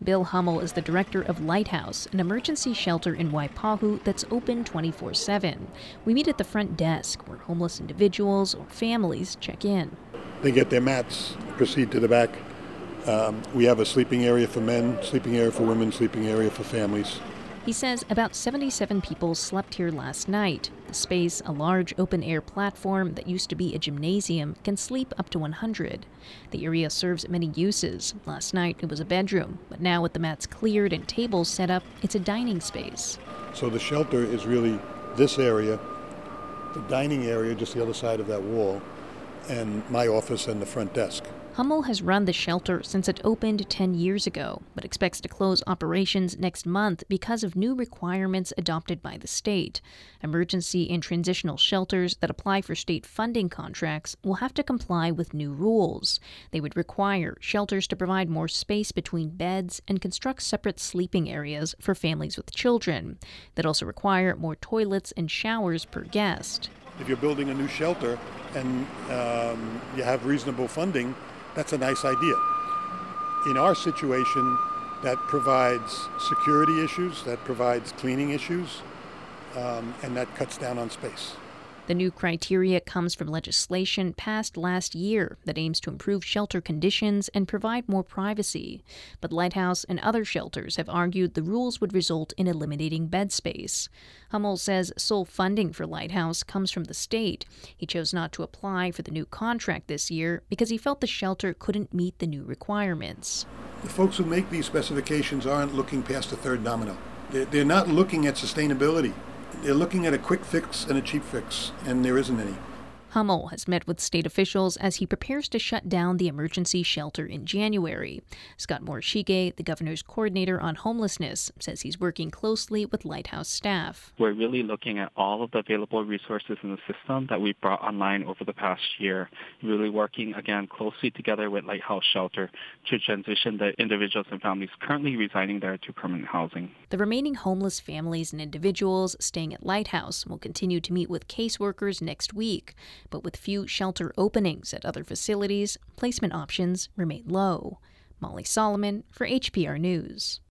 Bill Hummel is the director of Lighthouse, an emergency shelter in Waipahu that's open 24/7. We meet at the front desk where homeless individuals or families check in. They get their mats, proceed to the back. We have a sleeping area for men, sleeping area for women, sleeping area for families. He says about 77 people slept here last night. The space, a large open-air platform that used to be a gymnasium, can sleep up to 100. The area serves many uses. Last night it was a bedroom, but now with the mats cleared and tables set up, it's a dining space. So the shelter is really this area, the dining area just the other side of that wall, and my office and the front desk. Hummel has run the shelter since it opened 10 years ago, but expects to close operations next month because of new requirements adopted by the state. Emergency and transitional shelters that apply for state funding contracts will have to comply with new rules. They would require shelters to provide more space between beds and construct separate sleeping areas for families with children. They'd also require more toilets and showers per guest. If you're building a new shelter and you have reasonable funding, that's a nice idea. In our situation, that provides security issues, that provides cleaning issues, and that cuts down on space. The new criteria comes from legislation passed last year that aims to improve shelter conditions and provide more privacy. But Lighthouse and other shelters have argued the rules would result in eliminating bed space. Hummel says sole funding for Lighthouse comes from the state. He chose not to apply for the new contract this year because he felt the shelter couldn't meet the new requirements. The folks who make these specifications aren't looking past the third domino. They're not looking at sustainability. They're looking at a quick fix and a cheap fix, and there isn't any. Hummel has met with state officials as he prepares to shut down the emergency shelter in January. Scott Morishige, the governor's coordinator on homelessness, says he's working closely with Lighthouse staff. We're really looking at all of the available resources in the system that we've brought online over the past year, really working, again, closely together with Lighthouse Shelter to transition the individuals and families currently residing there to permanent housing. The remaining homeless families and individuals staying at Lighthouse will continue to meet with caseworkers next week. But with few shelter openings at other facilities, placement options remain low. Molly Solomon for HPR News.